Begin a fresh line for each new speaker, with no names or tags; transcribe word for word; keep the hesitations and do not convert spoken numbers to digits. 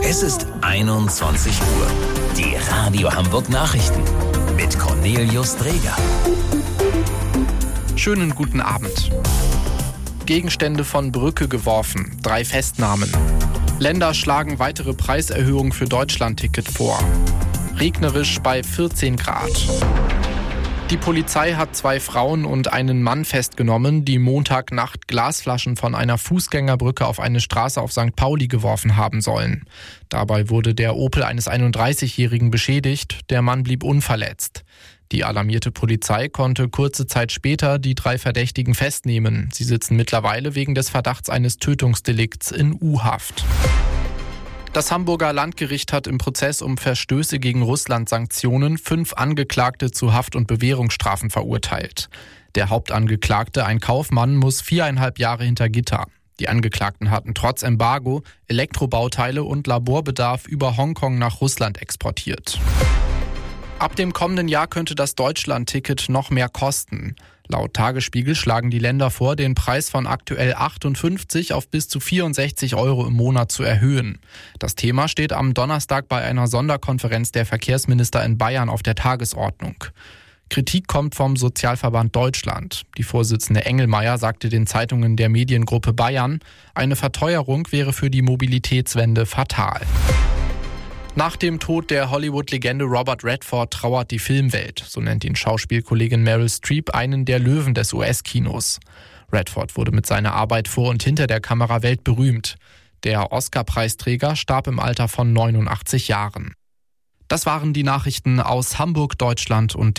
Es ist einundzwanzig Uhr. Die Radio Hamburg Nachrichten mit Cornelius Dreger.
Schönen guten Abend. Gegenstände von Brücke geworfen, drei Festnahmen. Länder schlagen weitere Preiserhöhungen für Deutschlandticket vor. Regnerisch bei vierzehn Grad. Die Polizei hat zwei Frauen und einen Mann festgenommen, die Montagnacht Glasflaschen von einer Fußgängerbrücke auf eine Straße auf Sankt Pauli geworfen haben sollen. Dabei wurde der Opel eines einunddreißigjährigen beschädigt, der Mann blieb unverletzt. Die alarmierte Polizei konnte kurze Zeit später die drei Verdächtigen festnehmen. Sie sitzen mittlerweile wegen des Verdachts eines Tötungsdelikts in U-Haft. Das Hamburger Landgericht hat im Prozess um Verstöße gegen Russland-Sanktionen fünf Angeklagte zu Haft- und Bewährungsstrafen verurteilt. Der Hauptangeklagte, ein Kaufmann, muss viereinhalb Jahre hinter Gitter. Die Angeklagten hatten trotz Embargo Elektrobauteile und Laborbedarf über Hongkong nach Russland exportiert. Ab dem kommenden Jahr könnte das Deutschland-Ticket noch mehr kosten. Laut Tagesspiegel schlagen die Länder vor, den Preis von aktuell achtundfünfzig auf bis zu vierundsechzig Euro im Monat zu erhöhen. Das Thema steht am Donnerstag bei einer Sonderkonferenz der Verkehrsminister in Bayern auf der Tagesordnung. Kritik kommt vom Sozialverband Deutschland. Die Vorsitzende Engelmeier sagte den Zeitungen der Mediengruppe Bayern, eine Verteuerung wäre für die Mobilitätswende fatal. Nach dem Tod der Hollywood-Legende Robert Redford trauert die Filmwelt. So nennt ihn Schauspielkollegin Meryl Streep einen der Löwen des U S-Kinos. Redford wurde mit seiner Arbeit vor und hinter der Kamera weltberühmt. Der Oscar-Preisträger starb im Alter von neunundachtzig Jahren. Das waren die Nachrichten aus Hamburg, Deutschland und